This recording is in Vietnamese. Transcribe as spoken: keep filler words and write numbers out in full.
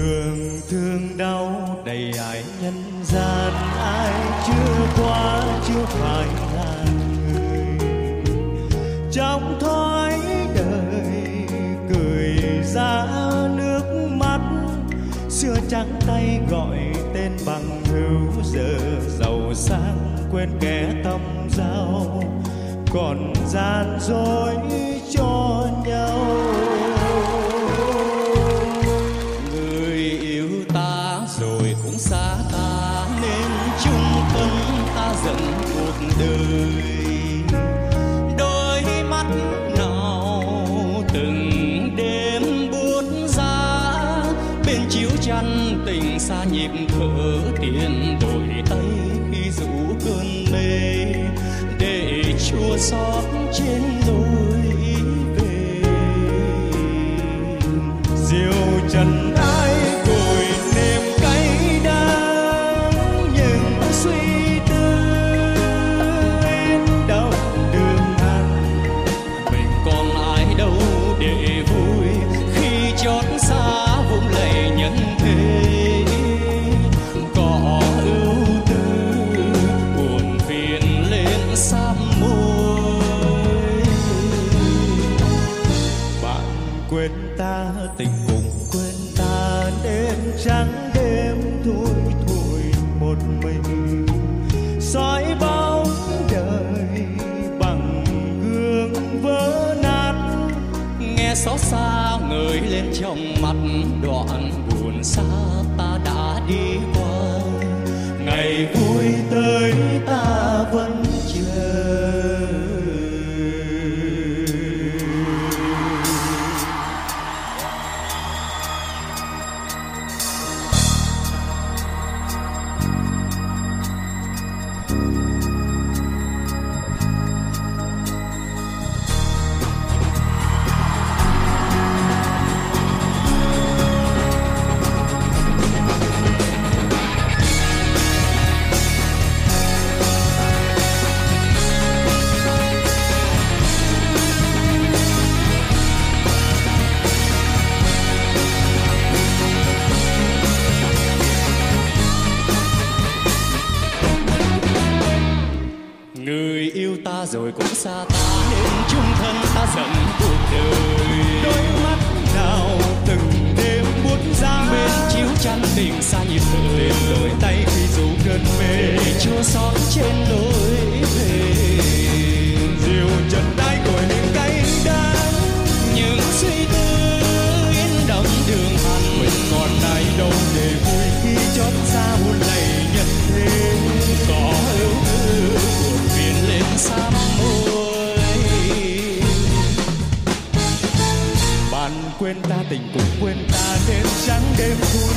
đường thương đau đầy ải nhân gian, ai chưa qua chưa phải là người. Trong thói đời cười ra nước mắt, xưa trắng tay gọi tên bằng hữu, giờ giàu sang quên kẻ tâm giao, còn gian dối cho nhau. Người yêu ta rồi cũng xa ta, nên chung thân ta dần cuộc đời. Đôi mắt nào từng đêm buốt giá, bên chiếu chăn tình xa nhịp thở, tiền đổi tay khi rủ cơn mê, để chua xót trên lối về. Diều trần ai cội nêm cay đắng, những suy tư in đau đường hành. Mình còn ai đâu để vui khi chót xa vùng lầy nhân thế. Có ưu tư buồn phiền lên sám môi. Bạn quên ta tình cùng quên ta, đêm trắng đêm thui thủi một mình, soi bóng đời bằng gương vỡ nát. Nghe xót xa ngời lên trong mắt, đoạn buồn xa ta đã đi qua. Ngày vui tới ta vẫn chờ. Người yêu ta rồi cũng xa ta, nên chung thân ta dần cuộc đời. Đôi mắt nào từng đêm buốt giá, Bên chiếu chăn tình xa nhịp thở, lên đổi tay khi rủ cơn mê, để chua xót trên lối về. diều trần ai cội nêm cay đắng, Những suy tư in đậm đường hành. mình còn ai đâu để vui khi chót xa buồn lầy nhân thế. Có ưu tư buồn phiền lên sám môi. Bạn quên ta tình cũng quên ta, đêm trắng đêm thui